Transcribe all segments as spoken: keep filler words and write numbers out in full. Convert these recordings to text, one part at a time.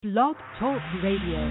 Blog Talk Radio.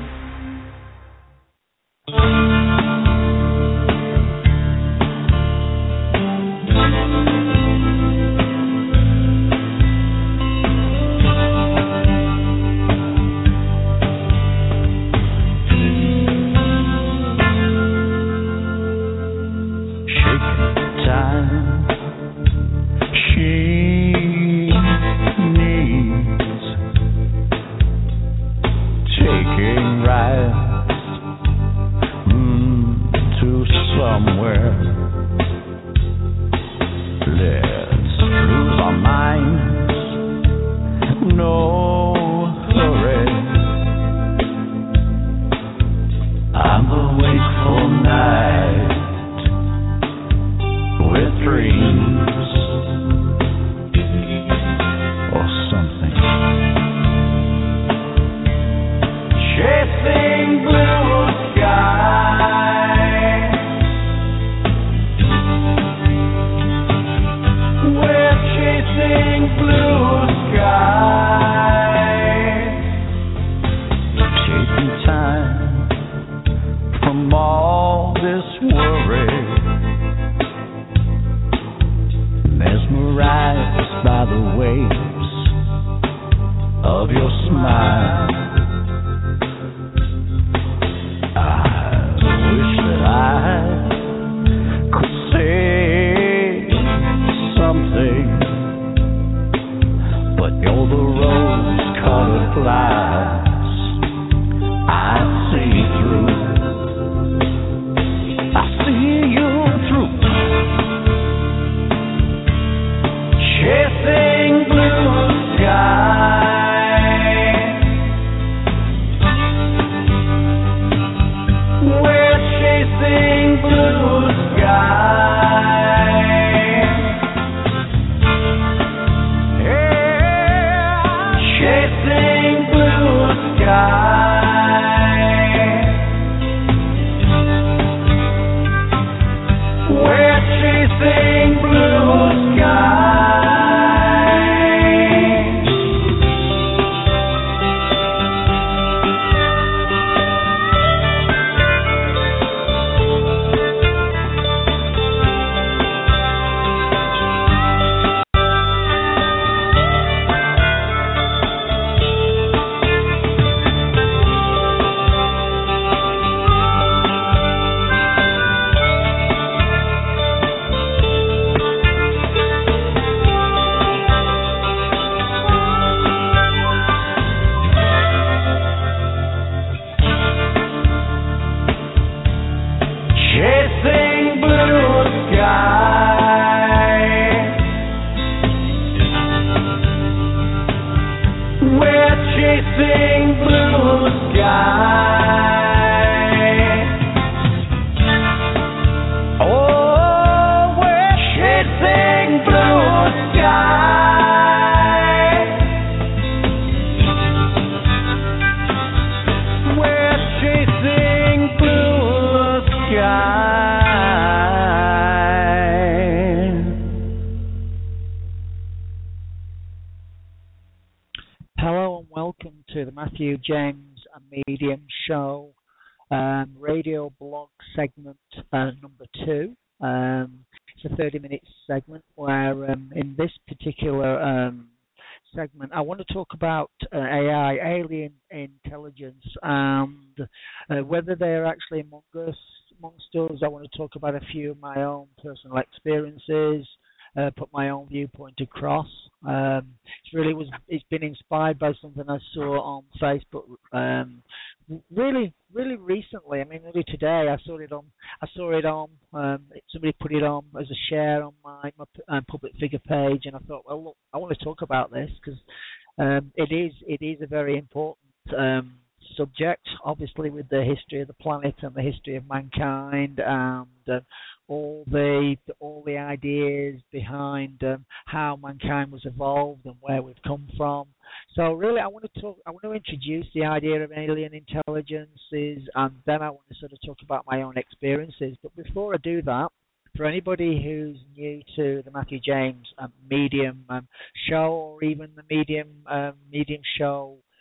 James, a medium show, um, radio blog segment uh, number two. Um, it's a thirty-minute segment where, um, in this particular um, segment, I want to talk about uh, A I, alien intelligence, and uh, whether they're actually among us, amongst us. I want to talk about a few of my own personal experiences. Uh, put my own viewpoint across. Um, it's really was. It's been inspired by something I saw on Facebook. Um, really, really recently. I mean, really today. I saw it on. I saw it on. Um, somebody put it on as a share on my, my uh, public figure page, and I thought, well, look, I want to talk about this because um, it is. It is a very important um, subject, obviously, with the history of the planet and the history of mankind, and uh, all the all the ideas behind um, how mankind was evolved and where we've come from. So really, I want to talk. I want to introduce the idea of alien intelligences, and then I want to sort of talk about my own experiences. But before I do that, for anybody who's new to the Matthew James um, Medium um, show, or even the Medium um, Medium show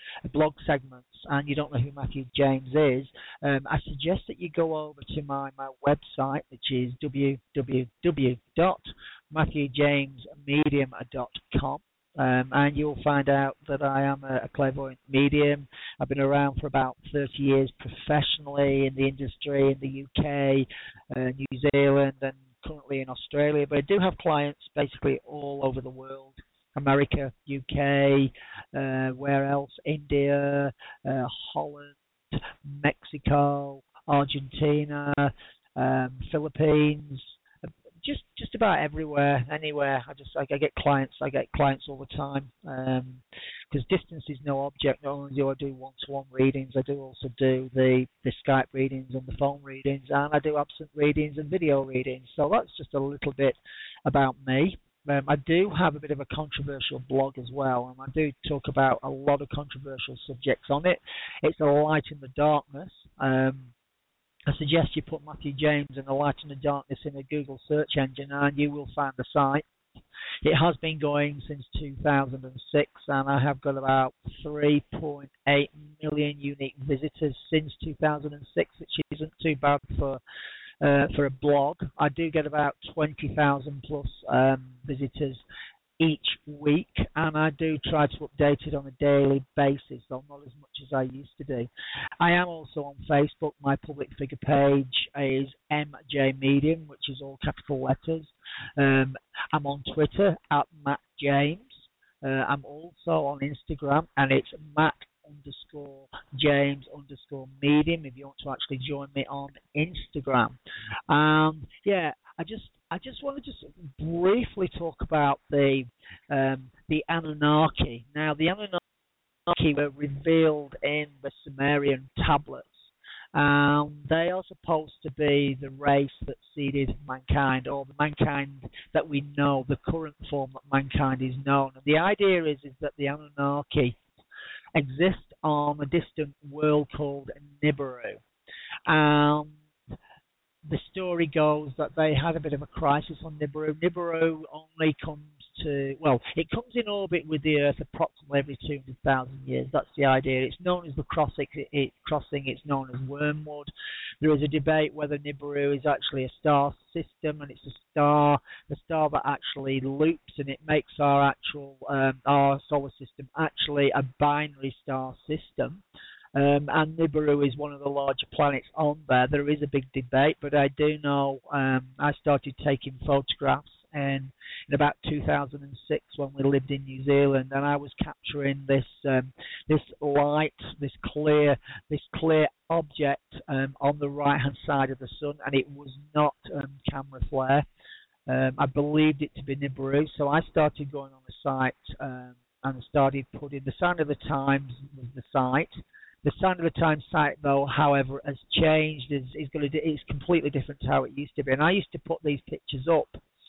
blog segments and you don't know who Matthew James is, um, I suggest that you go over to my, my website, which is w w w dot matthew james medium dot com. Um, and you'll find out that I am a, a clairvoyant medium. I've been around for about thirty years professionally in the industry in the U K, uh, New Zealand, and currently in Australia. But I do have clients basically all over the world: America, U K, uh, where else? India, uh, Holland, Mexico, Argentina, um, Philippines. Just, just about everywhere, anywhere. I just, I, I get clients. I get clients all the time. Because um, distance is no object. Not only do I do one-to-one readings, I do also do the the Skype readings and the phone readings, and I do absent readings and video readings. So that's just a little bit about me. Um, I do have a bit of a controversial blog as well, and I do talk about a lot of controversial subjects on it. It's a light in the darkness. Um, I suggest you put Matthew James and the Light in the Darkness in a Google search engine and you will find the site. It has been going since two thousand six and I have got about three point eight million unique visitors since two thousand six, which isn't too bad for uh, for a blog. I do get about twenty thousand plus um, visitors each week, and I do try to update it on a daily basis, though not as much as I used to do. I am also on Facebook. My public figure page is M J Medium, which is all capital letters. Um, I'm on Twitter at Matt James. Uh, I'm also on Instagram, and it's Matt underscore James underscore Medium if you want to actually join me on Instagram. Um, yeah, I just I just want to just briefly talk about the um, the Anunnaki. Now, the Anunnaki were revealed in the Sumerian tablets. Um, they are supposed to be the race that seeded mankind, or the mankind that we know, the current form that mankind is known. And the idea is, is that the Anunnaki exist on a distant world called Nibiru. Um, the story goes that they had a bit of a crisis on Nibiru. Nibiru only comes to, well, it comes in orbit with the Earth approximately every two hundred thousand years. That's the idea. It's known as the crossing, it, crossing. It's known as wormwood. There is a debate whether Nibiru is actually a star system, and it's a star, the star that actually loops, and it makes our actual, um, our solar system actually a binary star system. Um, and Nibiru is one of the larger planets on there. There is a big debate, but I do know um, I started taking photographs in, in about two thousand six when we lived in New Zealand, and I was capturing this um, this light, this clear, this clear object um, on the right-hand side of the sun, and it was not um, camera flare. Um, I believed it to be Nibiru, so I started going on the site um, and started putting the Sign of the Times was the site. The Sign of the Times site, though, however, has changed. It's, it's, going to, it's completely different to how it used to be. And I used to put these pictures up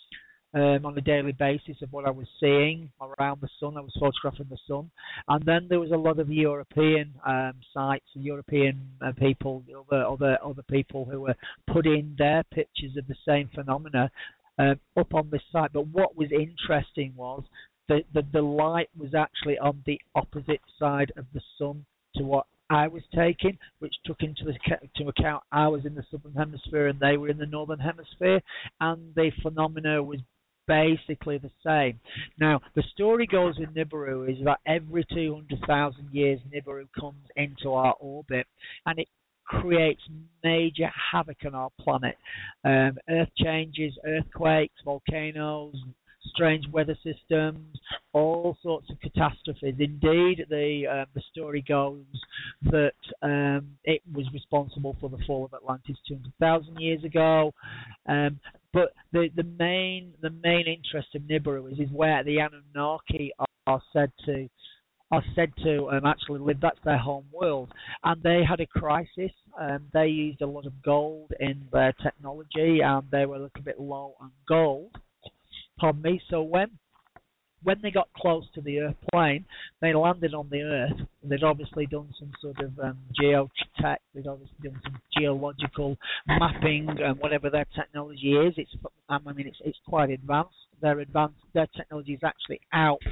um, on a daily basis of what I was seeing around the sun. I was photographing the sun. And then there was a lot of European um, sites, European uh, people, other, other, other people who were putting their pictures of the same phenomena uh, up on this site. But what was interesting was that the, the light was actually on the opposite side of the sun to what I was taking, which took into the, to account I was in the southern hemisphere and they were in the northern hemisphere, and the phenomena was basically the same. Now, the story goes in Nibiru is that every two hundred thousand years Nibiru comes into our orbit, and it creates major havoc on our planet. Um, earth changes, earthquakes, volcanoes, strange weather systems, all sorts of catastrophes. Indeed, the uh, the story goes that um, it was responsible for the fall of Atlantis two hundred thousand years ago. Um, but the the main the main interest of Nibiru is, is where the Anunnaki are, are said to are said to um, actually live. That's their home world, and they had a crisis. Um, they used a lot of gold in their technology, and they were a little bit low on gold. Pardon me. So when when they got close to the Earth plane, they landed on the Earth. They'd obviously done some sort of um, geotech. They'd obviously done some geological mapping and whatever their technology is. It's I mean it's it's quite advanced. Their advanced their technology is actually out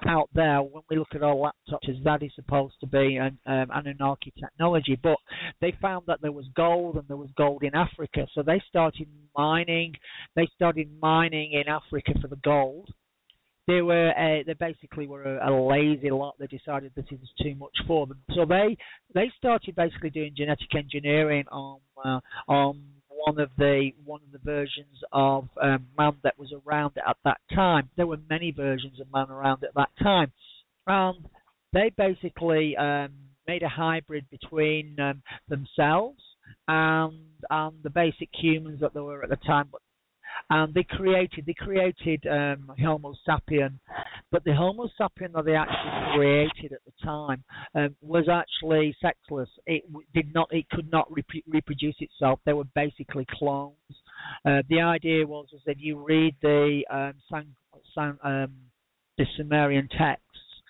out there, when we look at our laptops, that is supposed to be an um, Anunnaki technology. But they found that there was gold, and there was gold in Africa, so they started mining. They started mining in Africa for the gold. They were uh, they basically were a, a lazy lot. They decided that it was too much for them, so they they started basically doing genetic engineering on uh, on one of the one of the versions of um, man that was around at that time. There were many versions of man around at that time, and they basically um, made a hybrid between um, themselves and and the basic humans that there were at the time. But and they created they created um, Homo sapien, but the Homo sapien that they actually created at the time um, was actually sexless. It did not, it could not rep- reproduce itself. They were basically clones. Uh, the idea was is that you read the um, San, San, um, the Sumerian texts.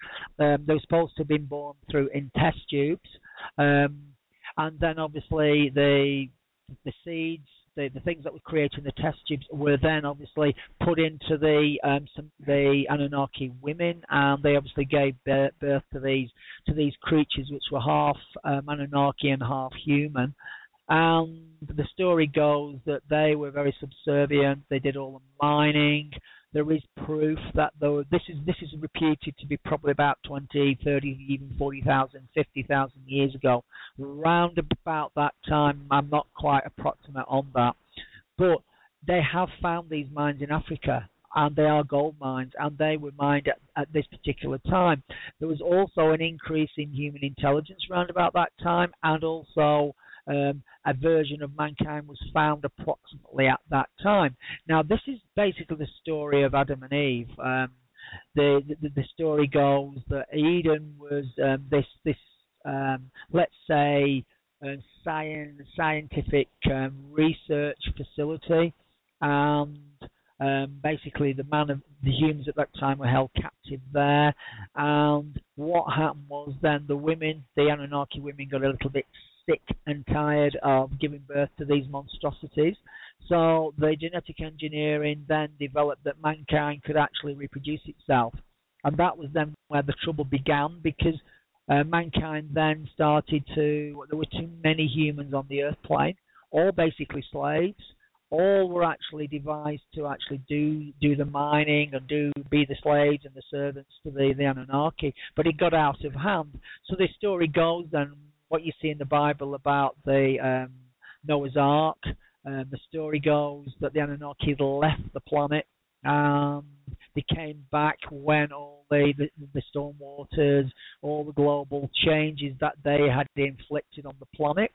Um, they were supposed to have been born through in test tubes, um, and then obviously the the seeds. The, the things that were created in the test tubes were then obviously put into the um, some, the Anunnaki women, and they obviously gave birth, birth to these to these creatures which were half um, Anunnaki and half human. And the story goes that they were very subservient. They did all the mining. There is proof that though this is this is reputed to be probably about twenty, thirty, even forty thousand, fifty thousand years ago. Round about that time, I'm not quite approximate on that, but they have found these mines in Africa, and they are gold mines, and they were mined at, at this particular time. There was also an increase in human intelligence around about that time, and also Um, a version of mankind was found approximately at that time. Now, this is basically the story of Adam and Eve. Um, the, the the story goes that Eden was um, this this um, let's say uh, science scientific um, research facility, and um, basically the man of the humans at that time were held captive there. And what happened was then the women, the Anunnaki women, got a little bit sick and tired of giving birth to these monstrosities. So the genetic engineering then developed that mankind could actually reproduce itself. And that was then where the trouble began, because uh, mankind then started to, there were too many humans on the earth plane, all basically slaves. All were actually devised to actually do do the mining and do be the slaves and the servants to the, the Anunnaki. But it got out of hand. So the story goes then, what you see in the Bible about the um, Noah's Ark, um, the story goes that the Anunnaki left the planet. Um, they came back when all the, the, the storm waters, all the global changes that they had inflicted on the planet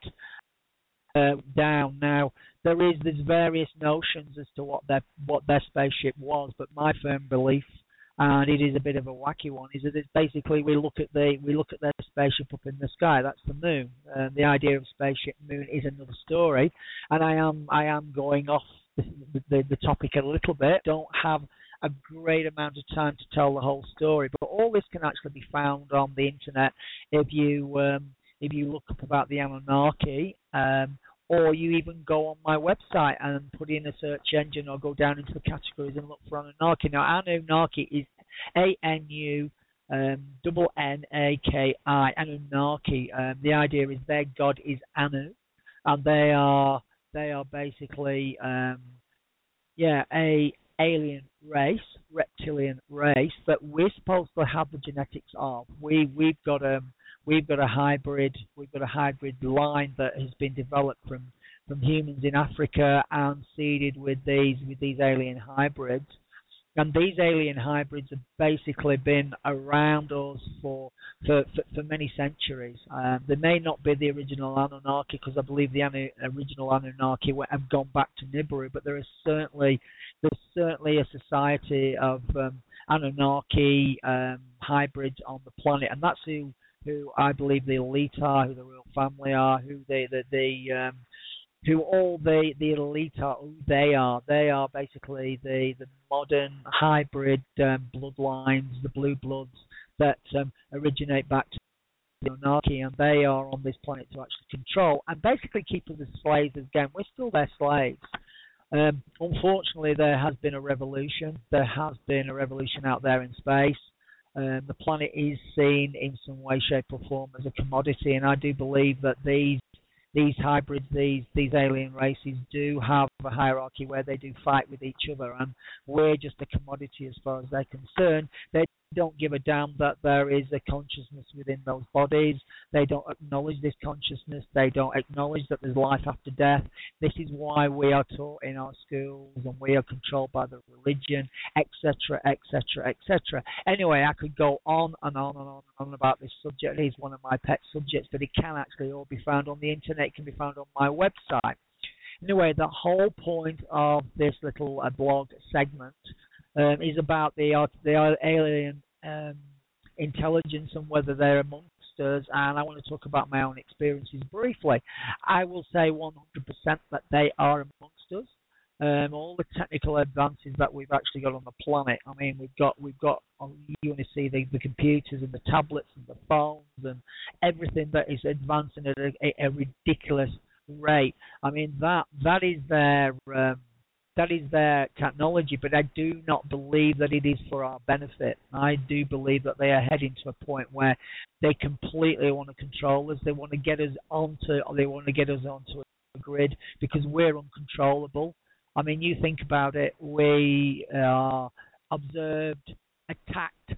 uh, down. Now, there is there's various notions as to what their what their spaceship was, but my firm belief, and it is a bit of a wacky one, is that it's basically we look at the we look at their spaceship up in the sky. That's the moon. Uh, the idea of spaceship moon is another story, and I am I am going off the, the, the topic a little bit. Don't have a great amount of time to tell the whole story, but all this can actually be found on the internet if you um, if you look up about the Anunnaki. Um, Or you even go on my website and put in a search engine, or go down into the categories and look for Anunnaki. Now, Anunnaki is A N U um, double N A K I, Anunnaki. Um, the idea is their god is Anu, and they are they are basically um, yeah a alien race, reptilian race that we're supposed to have the genetics of. We we've got a We've got a hybrid. We've got a hybrid line that has been developed from, from humans in Africa and seeded with these with these alien hybrids. And these alien hybrids have basically been around us for for, for, for many centuries. Um, they may not be the original Anunnaki, because I believe the anu- original Anunnaki have gone back to Nibiru. But there is certainly there's certainly a society of um, Anunnaki um, hybrids on the planet, and that's who. who I believe the elite are, who the royal family are, who they, the, the um, who all the, the elite are, who they are. They are basically the, the modern hybrid um, bloodlines, the blue bloods that um, originate back to the Anunnaki, and they are on this planet to actually control and basically keep us as slaves again. We're still their slaves. Um, unfortunately, there has been a revolution. There has been a revolution out there in space. Um, the planet is seen in some way, shape, or form as a commodity, and I do believe that these these hybrids, these these alien races, do have a hierarchy where they do fight with each other, and we're just a commodity as far as they're concerned. They don't give a damn that there is a consciousness within those bodies. They don't acknowledge this consciousness. They don't acknowledge that there's life after death. This is why we are taught in our schools, and we are controlled by the religion, et cetera, et cetera, et cetera. Anyway, I could go on and on and on and on about this subject. It is one of my pet subjects, but it can actually all be found on the internet. It can be found on my website. Anyway, the whole point of this little uh, blog segment um, is about the uh, the alien um, intelligence and whether they're amongst us. And I want to talk about my own experiences briefly. I will say one hundred percent that they are amongst us. Um, all the technical advances that we've actually got on the planet. I mean, we've got we've got you want to see the, the computers and the tablets and the phones and everything that is advancing at a, a ridiculous rate. I mean, that that is their um, that is their technology, but I do not believe that it is for our benefit. I do believe that they are heading to a point where they completely want to control us. They want to get us onto, or they want to get us onto a grid because we're uncontrollable. I mean, you think about it. We are observed, attacked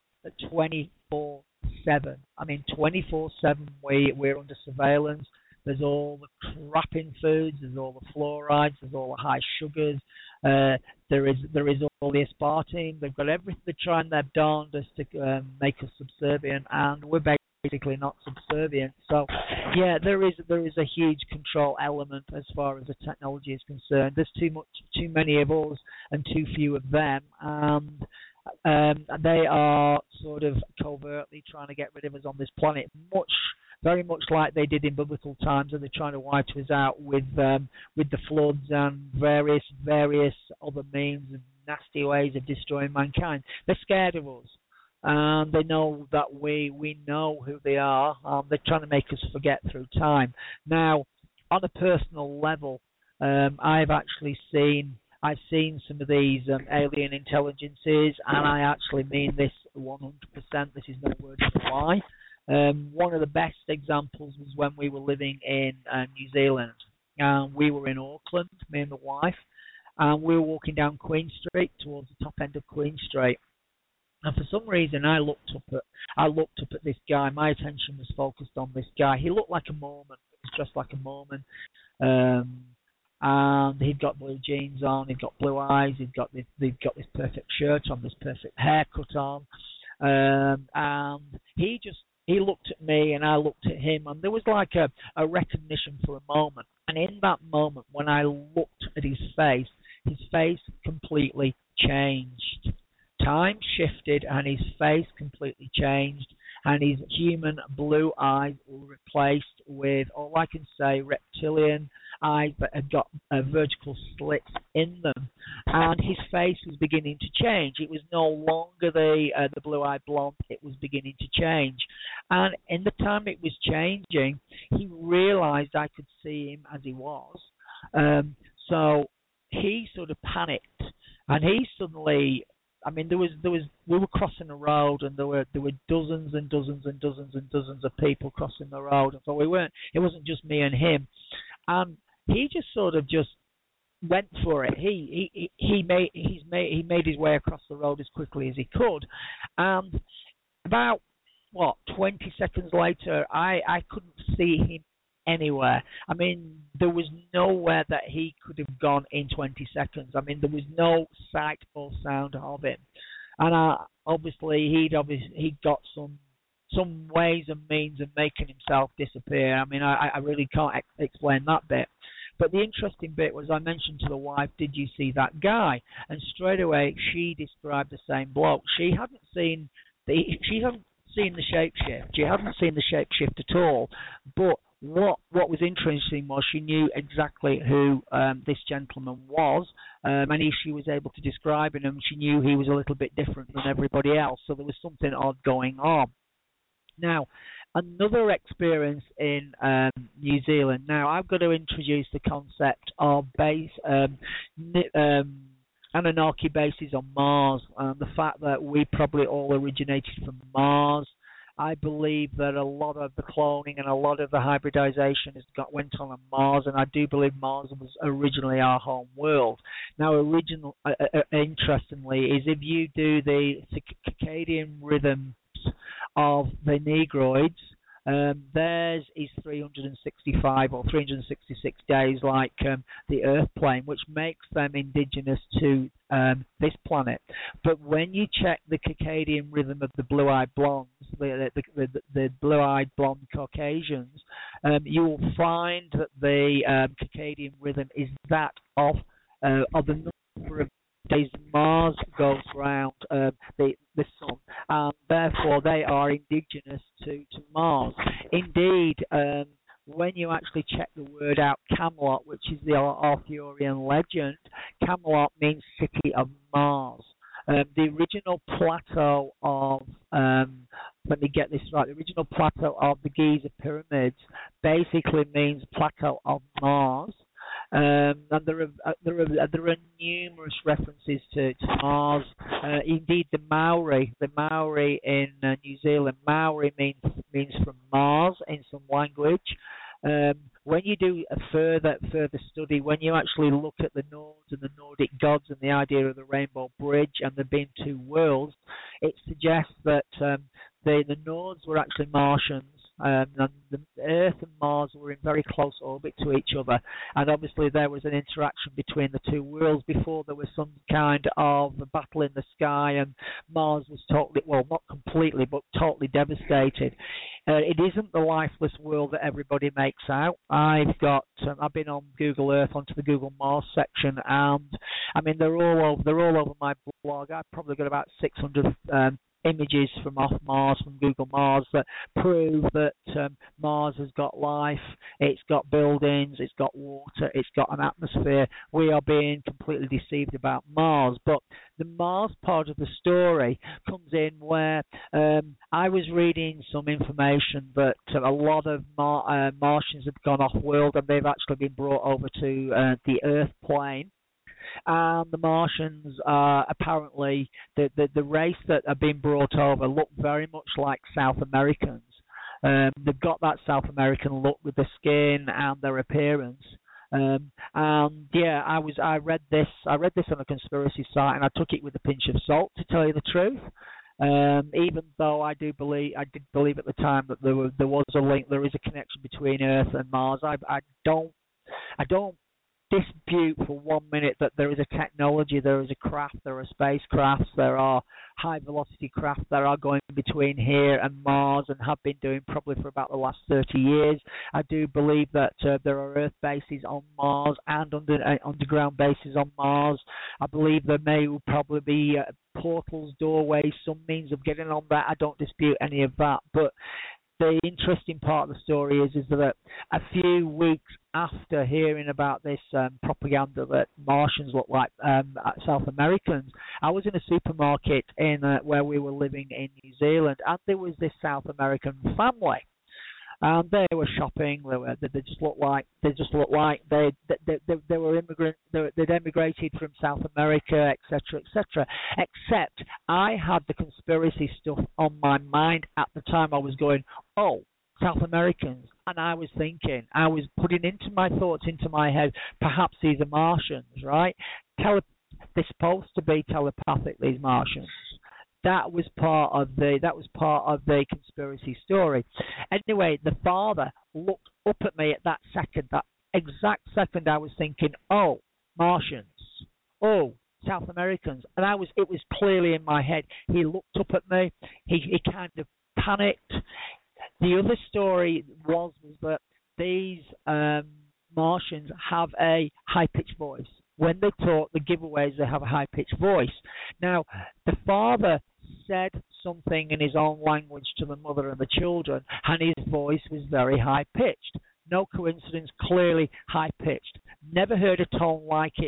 twenty-four seven. I mean, twenty-four seven. We we're under surveillance. There's all the crap in foods. There's all the fluorides. There's all the high sugars. Uh, there is there is all the aspartame. They've got everything. They're trying their darndest to um, make us subservient, and we're basically not subservient. So, yeah, there is there is a huge control element as far as the technology is concerned. There's too much, too many of us, and too few of them, and um, they are sort of covertly trying to get rid of us on this planet, much. Very much like they did in biblical times, and they're trying to wipe us out with um, with the floods and various various other means and nasty ways of destroying mankind. They're scared of us, and they know that we we know who they are. Um, they're trying to make us forget through time. Now, on a personal level, um, I've actually seen I've seen some of these um, alien intelligences, and I actually mean this one hundred percent. This is no word of a lie. Um, one of the best examples was when we were living in uh, New Zealand. Um, we were in Auckland, me and the wife, and we were walking down Queen Street towards the top end of Queen Street. And for some reason, I looked up at I looked up at this guy. My attention was focused on this guy. He looked like a Mormon. He was dressed like a Mormon, um, and he'd got blue jeans on. He'd got blue eyes. He'd got this. He'd got this perfect shirt on, this perfect haircut on, um, and he just. He looked at me and I looked at him, and there was like a, a recognition for a moment. And in that moment, when I looked at his face, his face completely changed. Time shifted and his face completely changed, and his human blue eyes were replaced with, all I can say, reptilian eyes that had got uh, vertical slits in them, and his face was beginning to change. It was no longer the uh, the blue-eyed blonde. It was beginning to change, and in the time it was changing, he realized I could see him as he was. Um, so he sort of panicked, and he suddenly. I mean, there was there was we were crossing a road, and there were there were dozens and dozens and dozens and dozens of people crossing the road, and so we weren't. It wasn't just me and him, and he just sort of just went for it. He he he made he's made he made his way across the road as quickly as he could, and about what twenty seconds later, I I couldn't see him anywhere. I mean, there was nowhere that he could have gone in twenty seconds. I mean, there was no sight or sound of him, and uh, obviously he'd obviously he got some some ways and means of making himself disappear. I mean, I, I really can't ex- explain that bit. But the interesting bit was I mentioned to the wife, "Did you see that guy?" And straight away she described the same bloke. She hadn't seen the she hadn't seen the shapeshift. She hadn't seen the shapeshift at all, but What what was interesting was she knew exactly who um, this gentleman was, um, and if she was able to describe him, she knew he was a little bit different than everybody else, so there was something odd going on. Now, another experience in um, New Zealand. Now, I've got to introduce the concept of base um, um, Anunnaki bases on Mars, and the fact that we probably all originated from Mars. I believe that a lot of the cloning and a lot of the hybridization has got went on on Mars, and I do believe Mars was originally our home world. Now, original, uh, uh, interestingly, is if you do the circadian rhythms of the Negroids, um, theirs is three hundred sixty-five or three hundred sixty-six days, like um, the Earth plane, which makes them indigenous to um, this planet. But when you check the circadian rhythm of the blue-eyed blondes, the the, the, the blue-eyed blonde Caucasians, um, you will find that the um, circadian rhythm is that of uh, of the number of days Mars goes round uh, the the sun, and therefore they are indigenous to, to Mars. Indeed, um, when you actually check the word out, Camelot, which is the Arthurian legend, Camelot means city of Mars. Um, the original plateau of, um, let me get this right, the original plateau of the Giza pyramids basically means plateau of Mars. Um, and there are, uh, there are uh, there are numerous references to, to Mars. Uh, indeed, the Maori, the Maori in uh, New Zealand, Maori means means from Mars in some language. Um, when you do a further further study, when you actually look at the Nords and the Nordic gods and the idea of the Rainbow Bridge and there being two worlds, it suggests that um, the the Nords were actually Martians. Um, and the Earth and Mars were in very close orbit to each other, and obviously there was an interaction between the two worlds before there was some kind of battle in the sky, and Mars was totally, well, not completely, but totally devastated. Uh, it isn't the lifeless world that everybody makes out. I've got, um, I've been on Google Earth onto the Google Mars section, and I mean they're all over, they're all over my blog. I've probably got about six hundred. Um, images from off Mars, from Google Mars, that prove that um, Mars has got life, it's got buildings, it's got water, it's got an atmosphere. We are being completely deceived about Mars. But the Mars part of the story comes in where um, I was reading some information that uh, a lot of Mar- uh, Martians have gone off-world and they've actually been brought over to uh, the Earth plane. And the Martians are apparently, the, the, the race that have been brought over look very much like South Americans. Um, they've got that South American look with the skin and their appearance. Um, and yeah, I was I read this I read this on a conspiracy site, and I took it with a pinch of salt, to tell you the truth. Um, even though I do believe I did believe at the time that there was there was a link, there is a connection between Earth and Mars. I I don't I don't. dispute for one minute that there is a technology, there is a craft, there are spacecrafts, there are high velocity craft that are going between here and Mars and have been doing probably for about the last thirty years. I do believe that uh, there are Earth bases on Mars and under, uh, underground bases on Mars. I believe there may probably be uh, portals, doorways, some means of getting on that. I don't dispute any of that, but the interesting part of the story is, is that a few weeks after hearing about this um, propaganda that Martians look like um, South Americans, I was in a supermarket in uh, where we were living in New Zealand, and there was this South American family. And they were shopping. They were. They just looked like. They just looked like they. They. They, they were immigrant. They, they'd emigrated from South America, et cetera, et cetera. Except I had the conspiracy stuff on my mind at the time. I was going, oh, South Americans, and I was thinking, I was putting into my thoughts into my head. Perhaps these are Martians, right? Tele- they're supposed to be telepathic. These Martians. That was part of the that was part of the conspiracy story. Anyway, the father looked up at me at that second, that exact second. I was thinking, oh, Martians, oh, South Americans, and I was it was clearly in my head. He looked up at me. He he kind of panicked. The other story was was that these um, Martians have a high-pitched voice. When they talk, the giveaways, they have a high-pitched voice. Now, the father said something in his own language to the mother and the children, and his voice was very high-pitched. No coincidence, clearly high-pitched. Never heard a tone like it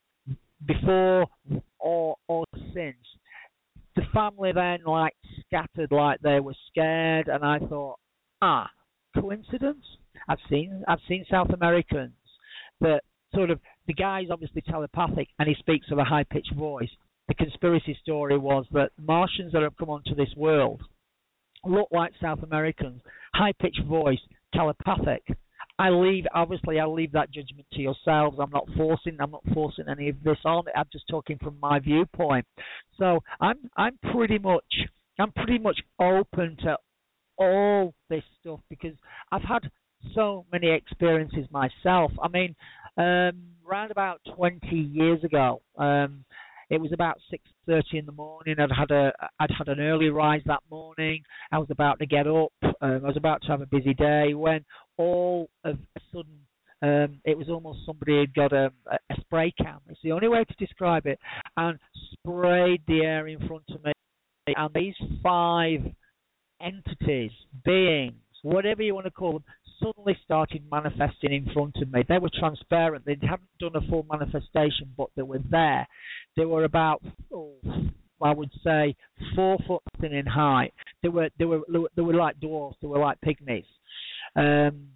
before or or since. The family then, like, scattered like they were scared, and I thought, ah, coincidence? I've seen I've seen South Americans that sort of the guy's obviously telepathic and he speaks with a high-pitched voice. The conspiracy story was that Martians that have come onto this world look like South Americans, high-pitched voice, telepathic. I leave, obviously, I leave that judgment to yourselves. I'm not forcing, I'm not forcing any of this on. I'm just talking from my viewpoint. So I'm, I'm pretty much, I'm pretty much open to all this stuff because I've had so many experiences myself. I mean, um, around about twenty years ago, um, it was about six thirty in the morning. I'd had a, I'd had an early rise that morning. I was about to get up. Um, I was about to have a busy day when all of a sudden, um, it was almost somebody had got a, a spray can. It's the only way to describe it, and sprayed the air in front of me. And these five entities, beings, whatever you want to call them, suddenly started manifesting in front of me. They were transparent. They hadn't done a full manifestation, but they were there. They were about, oh, I would say, four foot in height. They were, they were, they were like dwarfs. They were like pygmies. Um,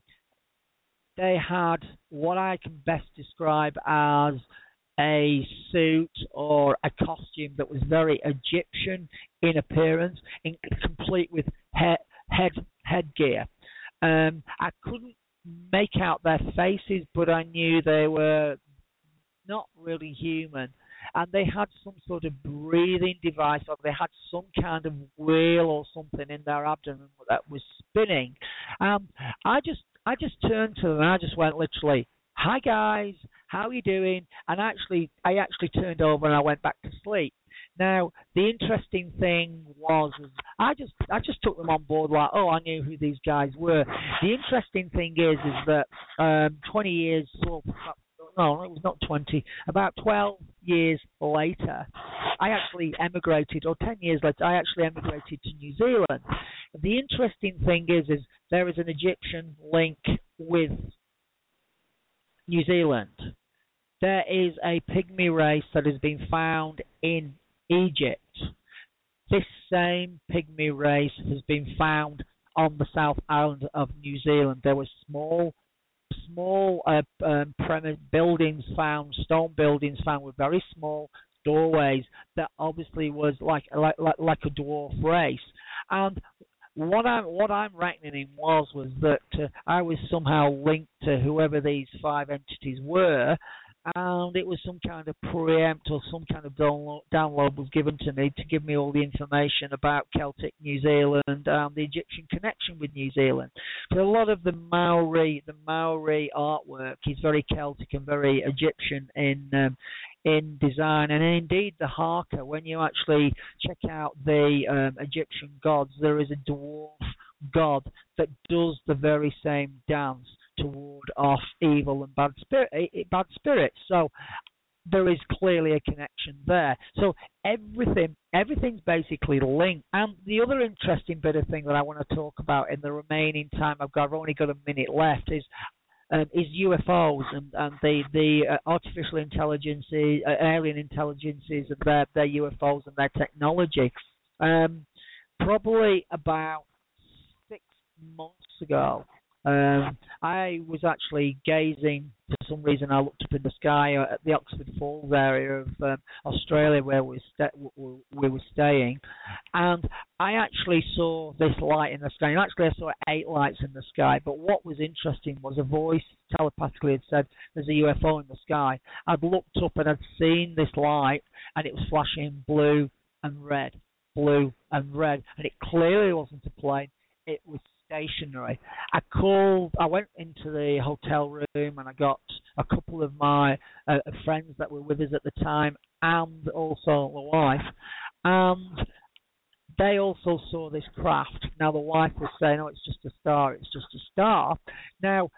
they had what I can best describe as a suit or a costume that was very Egyptian in appearance, in, complete with head, head headgear. Um, I couldn't make out their faces, but I knew they were not really human. And they had some sort of breathing device, or they had some kind of wheel or something in their abdomen that was spinning. Um, I just, I just turned to them and I just went literally, "Hi guys, how are you doing?" And actually, I actually turned over and I went back to sleep. Now, the interesting thing was, I just I just took them on board like, oh, I knew who these guys were. The interesting thing is, is that um, twenty years, well, no, it was not twenty, about twelve years later, I actually emigrated, or ten years later, I actually emigrated to New Zealand. The interesting thing is, is there is an Egyptian link with New Zealand. There is a pygmy race that has been found in Egypt. This same pygmy race has been found on the South Island of New Zealand. There were small, small uh, um, premise buildings found, stone buildings found with very small doorways. That obviously was like like like, like a dwarf race. And what I'm what I'm reckoning was was that uh, I was somehow linked to whoever these five entities were. And it was some kind of preempt or some kind of download, download was given to me to give me all the information about Celtic New Zealand and the Egyptian connection with New Zealand. So a lot of the Maori, the Maori artwork is very Celtic and very Egyptian in um, in design, and indeed the haka. When you actually check out the um, Egyptian gods, there is a dwarf god that does the very same dance to ward off evil and bad spirit, bad spirits. So there is clearly a connection there. So everything, everything's basically linked. And the other interesting bit of thing that I want to talk about in the remaining time I've got, I've only got a minute left, is um, is U F Os and, and the the uh, artificial intelligences, uh, alien intelligences, and their their U F Os and their technology. Um, probably about six months ago, Um, I was actually gazing, for some reason I looked up in the sky at the Oxford Falls area of um, Australia where we, sta- we were staying, and I actually saw this light in the sky. And actually I saw eight lights in the sky, but what was interesting was a voice telepathically had said, "There's a U F O in the sky." I'd looked up and I'd seen this light, and it was flashing blue and red, blue and red, and it clearly wasn't a plane, it was stationary. I called, I went into the hotel room and I got a couple of my uh, friends that were with us at the time and also the wife, and they also saw this craft. Now the wife was saying, "Oh, it's just a star, it's just a star." Now,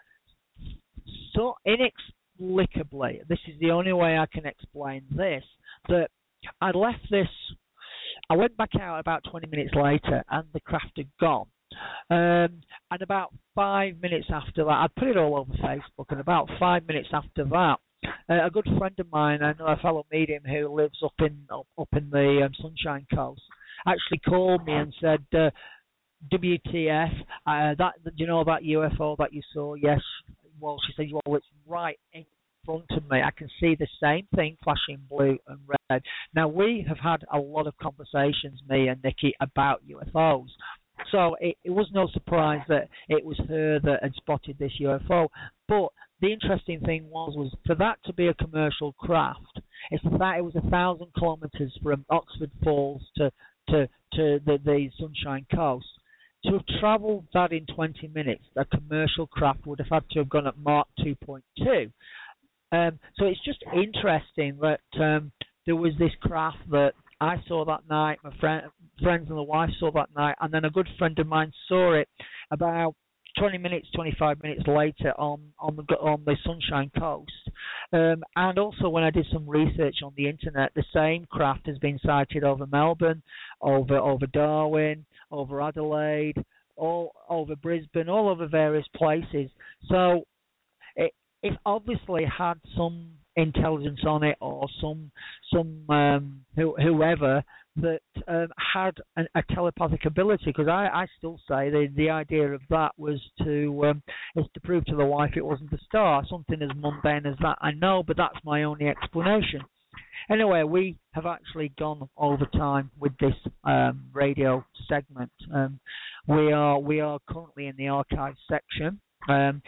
so inexplicably, this is the only way I can explain this, that I left this, I went back out about twenty minutes later and the craft had gone. Um, and about five minutes after that, I put it all over Facebook, and about five minutes after that, uh, a good friend of mine, I know a fellow medium who lives up in up, up in the um, Sunshine Coast, actually called me and said, uh, "W T F, uh, that, do you know that U F O that you saw?" "Yes." "Well," she said, "well, it's right in front of me, I can see the same thing flashing blue and red. Now, we have had a lot of conversations, me and Nikki, about U F Os. So it, it was no surprise that it was her that had spotted this U F O. But the interesting thing was, was for that to be a commercial craft, it's the fact it was a thousand kilometres from Oxford Falls to to to the, the Sunshine Coast. To have travelled that in twenty minutes, a commercial craft would have had to have gone at Mach two point two. Um, so it's just interesting that um, there was this craft that I saw that night, my friend, friends and the wife saw that night, and then a good friend of mine saw it about twenty minutes, twenty-five minutes later on on the on the Sunshine Coast. Um, and also when I did some research on the internet, the same craft has been sighted over Melbourne, over over Darwin, over Adelaide, all over Brisbane, all over various places. So it it obviously had some intelligence on it, or some some um, who, whoever that um, had an, a telepathic ability. Because I, I still say the the idea of that was to um, is to prove to the wife it wasn't a star, something as mundane as that. I know, but that's my only explanation. Anyway, we have actually gone over time with this um, radio segment. Um, we are we are currently in the archive section. Um,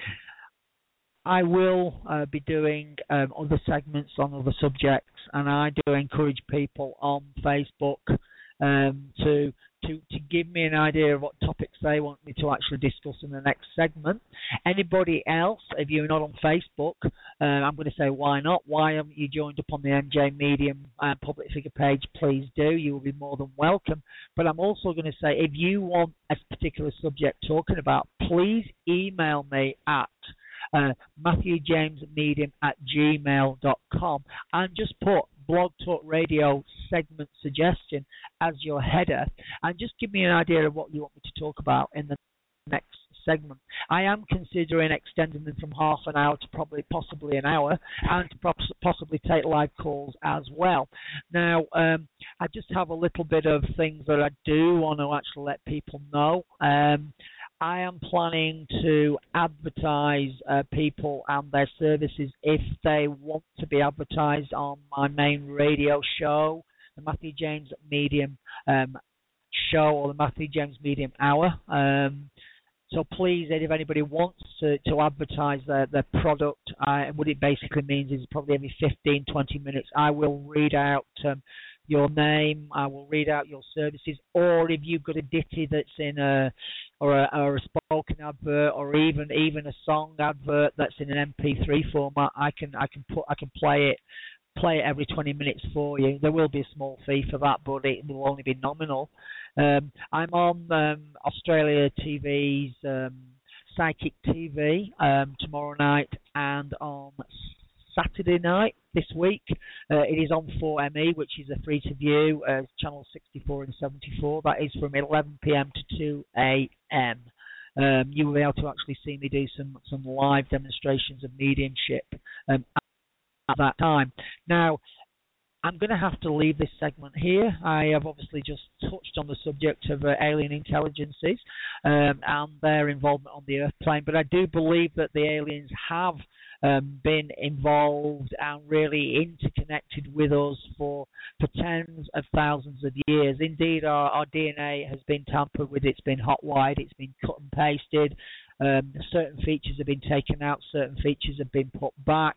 I will uh, be doing um, other segments on other subjects, and I do encourage people on Facebook um, to to to give me an idea of what topics they want me to actually discuss in the next segment. Anybody else, if you're not on Facebook, uh, I'm going to say why not? Why haven't you joined up on the M J Medium uh, public figure page? Please do. You will be more than welcome. But I'm also going to say, if you want a particular subject talking about, please email me at Uh, Matthew James Medium at gmail dot com, and just put Blog Talk Radio segment suggestion as your header, and just give me an idea of what you want me to talk about in the next segment. I am considering extending them from half an hour to probably possibly an hour, and to possibly take live calls as well. Now, um, I just have a little bit of things that I do want to actually let people know. Um, I am planning to advertise uh, people and their services if they want to be advertised on my main radio show, the Matthew James Medium um, show, or the Matthew James Medium Hour. Um, so please, if anybody wants to, to advertise their, their product, uh, what it basically means is probably every fifteen, twenty minutes, I will read out um, your name, I will read out your services, or if you've got a ditty that's in a or a, or a spoken advert, or even even a song advert that's in an M P three format, I can I can put I can play it play it every twenty minutes for you. There will be a small fee for that, but it will only be nominal. Um, I'm on um, Australia T V's um, Psychic T V um, tomorrow night, and on Saturday night this week. Uh, it is on four M E, which is a free to view, uh, channel sixty-four and seventy-four. That is from eleven p m to two a m Um, you will be able to actually see me do some, some live demonstrations of mediumship um, at that time. Now, I'm going to have to leave this segment here. I have obviously just touched on the subject of uh, alien intelligences um, and their involvement on the Earth plane, but I do believe that the aliens have um, been involved and really interconnected with us for, for tens of thousands of years. Indeed, our, our D N A has been tampered with, it's been hot-wired, it's been cut and pasted, um, certain features have been taken out, certain features have been put back.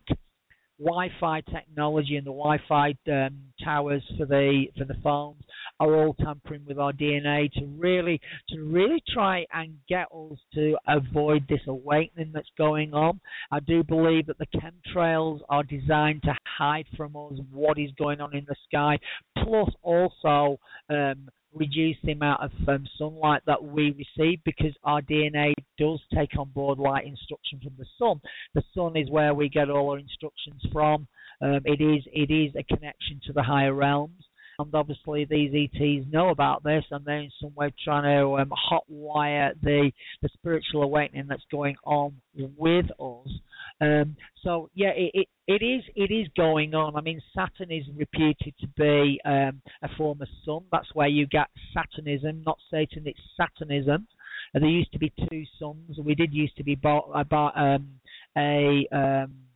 Wi-Fi technology and the Wi-Fi um, towers for the for the phones are all tampering with our D N A to really to really try and get us to avoid this awakening that's going on. I do believe that the chemtrails are designed to hide from us what is going on in the sky, plus also um, reduce the amount of um, sunlight that we receive, because our D N A does take on board light instruction from the sun. The sun is where we get all our instructions from. Um, it is it is a connection to the higher realms, and obviously these E Ts know about this, and they're in some way trying to um, hotwire the the spiritual awakening that's going on with us. Um, so yeah, it, it it is it is going on. I mean, Saturn is reputed to be um, a form of sun. That's where you get Saturnism, not Satan. It's Saturnism. And there used to be two suns. We did used to be about um, a um,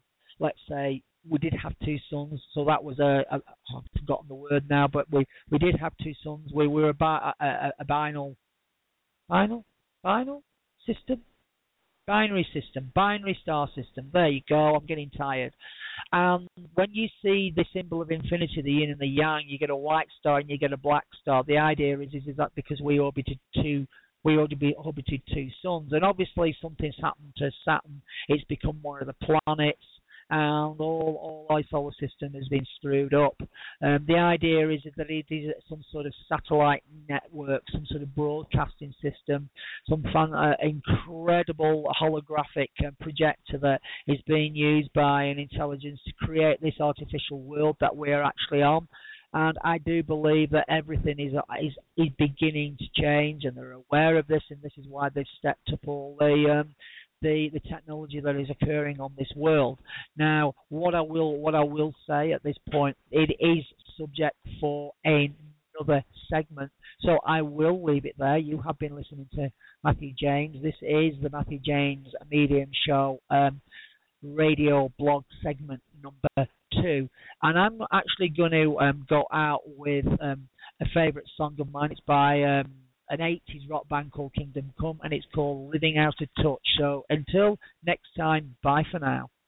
let's say we did have two sons, so that was a, a I've forgotten the word now, but we, we did have two sons. We were a, bi- a, a, a binal, binal, binal system, binary system, binary star system. There you go. I'm getting tired. And when you see the symbol of infinity, the yin and the yang, you get a white star and you get a black star. The idea is is, is that because we orbited two. We already orbited two suns, and obviously something's happened to Saturn. It's become one of the planets, and all, all our solar system has been screwed up. Um, the idea is that it is some sort of satellite network, some sort of broadcasting system, some fun, uh, incredible holographic uh, projector that is being used by an intelligence to create this artificial world that we're actually on. And I do believe that everything is, is is beginning to change, and they're aware of this, and this is why they've stepped up all the um, the the technology that is occurring on this world. Now, what I will what I will say at this point, it is subject for another segment, so I will leave it there. You have been listening to Matthew James. This is the Matthew James Medium Show um, radio blog segment number two, and I'm actually going to um, go out with um, a favourite song of mine. It's by um, an eighties rock band called Kingdom Come, and it's called Living Out of Touch. So until next time, bye for now.